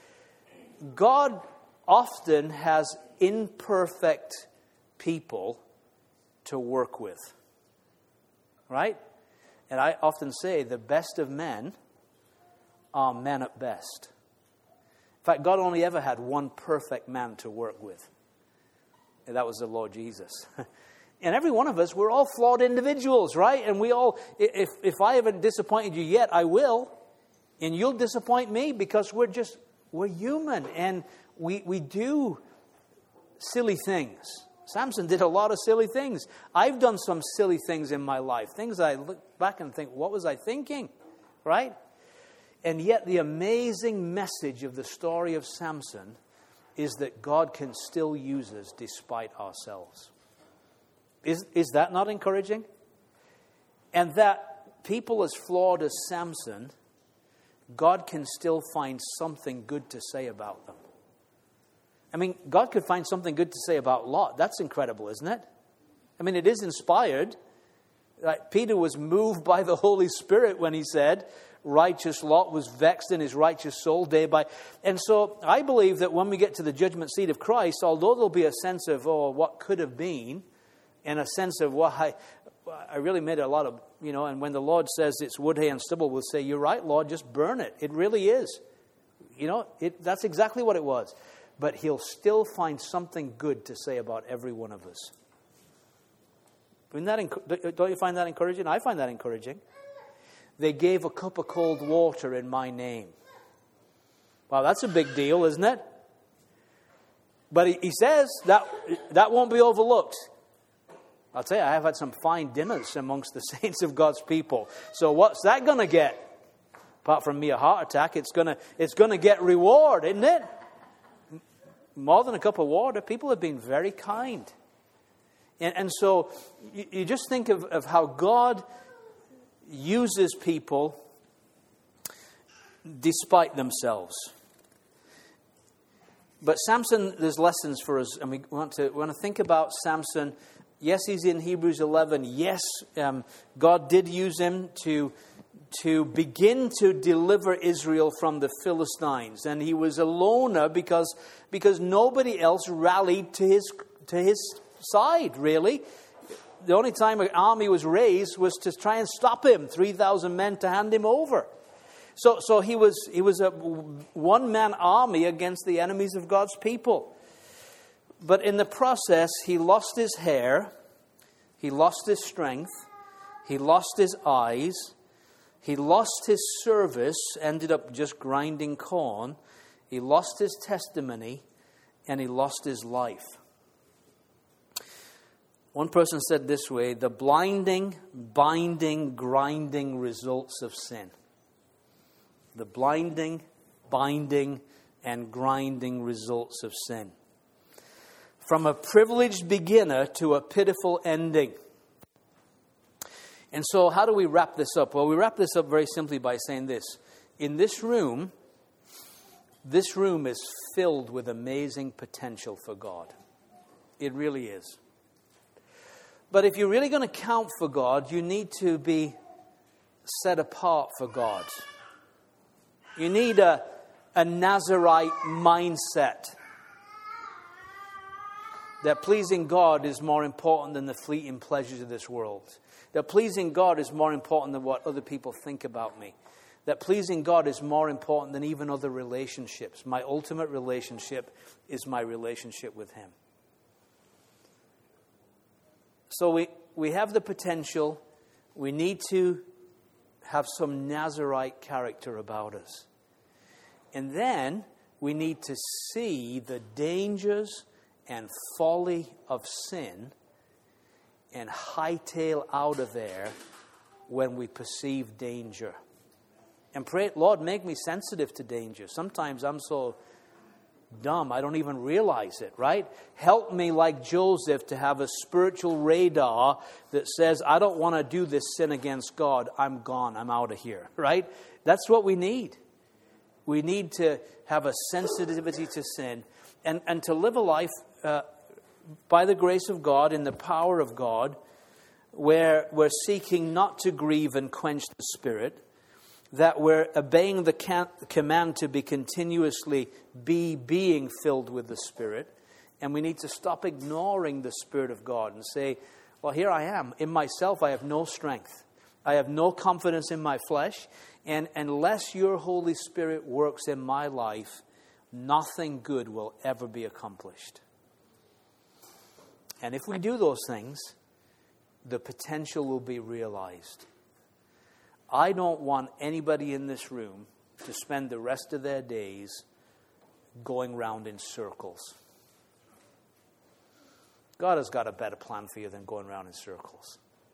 God often has imperfect people to work with, right? And I often say the best of men are men at best. In fact, God only ever had one perfect man to work with. And that was the Lord Jesus. And every one of us, we're all flawed individuals, right? And we all, if, if I haven't disappointed you yet, I will. And you'll disappoint me because we're just, we're human. And we, we do silly things. Samson did a lot of silly things. I've done some silly things in my life. Things I look back and think, what was I thinking? Right? And yet the amazing message of the story of Samson is that God can still use us despite ourselves. Is, is that not encouraging? And that people as flawed as Samson, God can still find something good to say about them. I mean, God could find something good to say about Lot. That's incredible, isn't it? I mean, it is inspired. Like Peter was moved by the Holy Spirit when he said, righteous Lot was vexed in his righteous soul day by... And so I believe that when we get to the judgment seat of Christ, although there'll be a sense of, oh, what could have been, and a sense of, well, I, I really made a lot of, you know, and when the Lord says it's wood, hay, and stubble, we'll say, you're right, Lord, just burn it. It really is. You know, it, that's exactly what it was. But he'll still find something good to say about every one of us. Isn't that, don't you find that encouraging? I find that encouraging. They gave a cup of cold water in my name. Wow, that's a big deal, isn't it? But he, he says that that won't be overlooked. I'll tell you, I have had some fine dinners amongst the saints of God's people. So what's that going to get? Apart from me, a heart attack, it's going to it's going to get reward, isn't it? More than a cup of water. People have been very kind. And, and so you, you just think of, of how God uses people despite themselves. But Samson, there's lessons for us, and we want to we want to think about Samson Yes, he's in Hebrews eleven. Yes, um, God did use him to, to begin to deliver Israel from the Philistines. And he was a loner because, because nobody else rallied to his, to his side, really. The only time an army was raised was to try and stop him. three thousand men to hand him over. So, so he was he was a one-man army against the enemies of God's people. But in the process, he lost his hair, he lost his strength, he lost his eyes, he lost his service, ended up just grinding corn, he lost his testimony, and he lost his life. One person said this way: the blinding, binding, grinding results of sin. The blinding, binding, and grinding results of sin. From a privileged beginner to a pitiful ending. And so how do we wrap this up? Well, we wrap this up very simply by saying this. In this room, this room is filled with amazing potential for God. It really is. But if you're really going to count for God, you need to be set apart for God. You need a, a Nazarite mindset. That pleasing God is more important than the fleeting pleasures of this world. That pleasing God is more important than what other people think about me. That pleasing God is more important than even other relationships. My ultimate relationship is my relationship with Him. So we, we have the potential. We need to have some Nazarite character about us. And then we need to see the dangers and folly of sin and hightail out of there when we perceive danger. And pray, Lord, make me sensitive to danger. Sometimes I'm so dumb, I don't even realize it, right? Help me, like Joseph, to have a spiritual radar that says, I don't want to do this sin against God. I'm gone. I'm out of here, right? That's what we need. We need to have a sensitivity to sin and, and to live a life uh, by the grace of God, in the power of God, where we're seeking not to grieve and quench the Spirit, that we're obeying the can- command to be continuously be being filled with the Spirit. And we need to stop ignoring the Spirit of God and say, well, here I am. In myself, I have no strength. I have no confidence in my flesh. And unless your Holy Spirit works in my life, nothing good will ever be accomplished. And if we do those things, the potential will be realized. I don't want anybody in this room to spend the rest of their days going round in circles. God has got a better plan for you than going around in circles.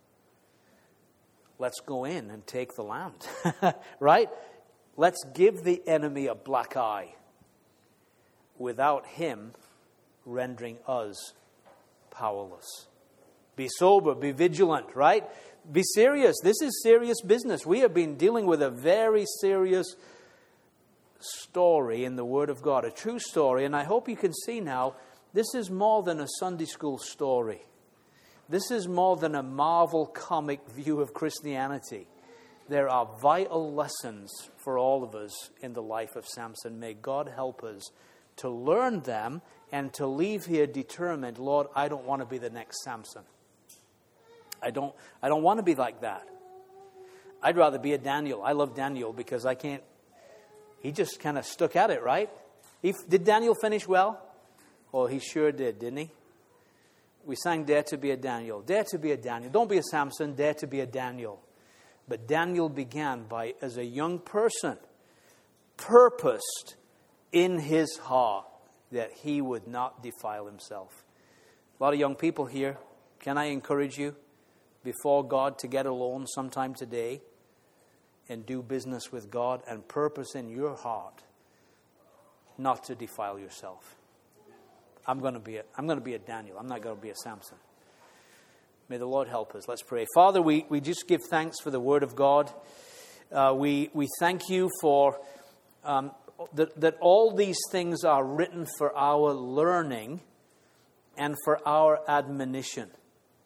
Let's go in and take the land, right? Let's give the enemy a black eye without him rendering us powerless. Be sober, be vigilant, right? Be serious. This is serious business. We have been dealing with a very serious story in the Word of God, a true story. And I hope you can see now, this is more than a Sunday school story. This is more than a Marvel comic view of Christianity. There are vital lessons for all of us in the life of Samson. May God help us to learn them and to leave here determined, Lord, I don't want to be the next Samson. I don't I don't want to be like that. I'd rather be a Daniel. I love Daniel because I can't, he just kind of stuck at it, right? He, did Daniel finish well? Oh, he sure did, didn't he? We sang Dare to be a Daniel. Dare to be a Daniel. Don't be a Samson, dare to be a Daniel. But Daniel began by, as a young person, purposed in his heart that he would not defile himself. A lot of young people here, can I encourage you before God to get alone sometime today and do business with God and purpose in your heart not to defile yourself. I'm going to be a, I'm going to be a Daniel. I'm not going to be a Samson. May the Lord help us. Let's pray. Father, we, we just give thanks for the Word of God. Uh, we, we thank you for um, that, that all these things are written for our learning and for our admonition.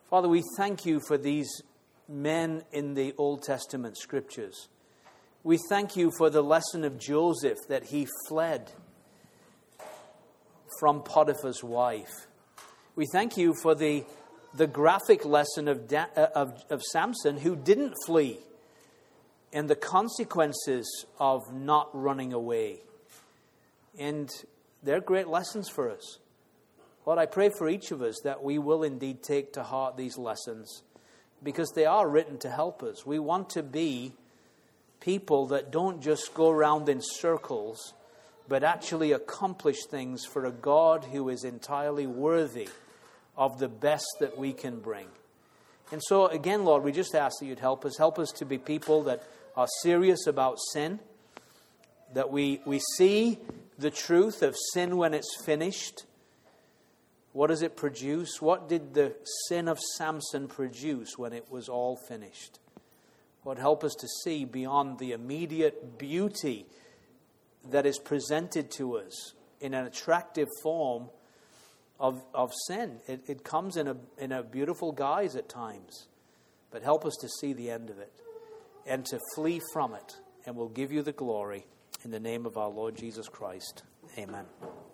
Father, we thank you for these men in the Old Testament scriptures. We thank you for the lesson of Joseph, that he fled from Potiphar's wife. We thank you for the, the graphic lesson of, da, of, of Samson, who didn't flee, and the consequences of not running away. And they're great lessons for us. Lord, I pray for each of us that we will indeed take to heart these lessons, because they are written to help us. We want to be people that don't just go around in circles, but actually accomplish things for a God who is entirely worthy of the best that we can bring. And so again, Lord, we just ask that you'd help us. Help us to be people that are serious about sin, that we, we see the truth of sin when it's finished. What does it produce? What did the sin of Samson produce when it was all finished? Lord, help us to see beyond the immediate beauty that is presented to us in an attractive form of, of sin. It, it comes in a, in a beautiful guise at times, but help us to see the end of it and to flee from it, and we'll give you the glory in the name of our Lord Jesus Christ. Amen.